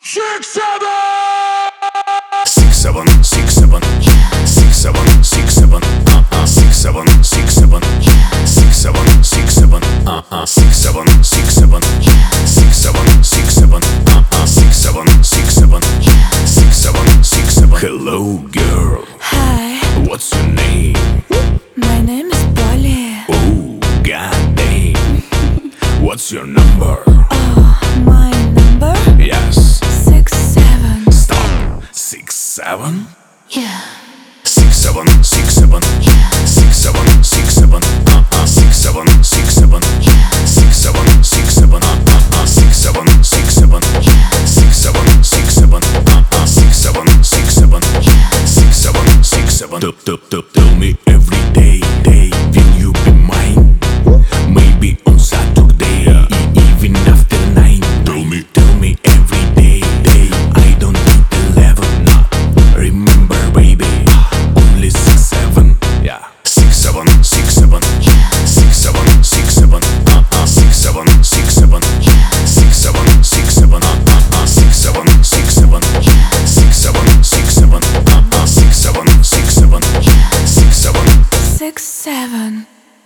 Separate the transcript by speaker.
Speaker 1: Six, seven.
Speaker 2: 6 7 6 7 6 7 6 7 6 7 6 7 6 7 6 7 6 7 6 7 6 7 6 7 6 7 6 7 6 7 6 7. Hello girl,
Speaker 3: Hi,
Speaker 2: what's your name?
Speaker 3: my name is Polly.
Speaker 2: Oh goddamn, what's your number?
Speaker 3: My number?
Speaker 2: Yes,
Speaker 3: 67.
Speaker 2: stop. 6 7
Speaker 3: Yeah.
Speaker 2: 6 7 6 7 6 7 6 7 6 7 6 7 6 7 6 7 6 7 6 7 6 7 6 7 6 7 6 7 6 7 6 7. Tell me every day, will you be mine? Maybe on Saturday, even after 9. Tell me every day, I don't need 11. Remember baby, only 6 7. Yeah, 6 7 6 7 6 7 6 7 6 7 6 7 6 7 6 7 6 7 6 7 6 7 6 7 6 7 6 7 6 7.
Speaker 3: 6 7.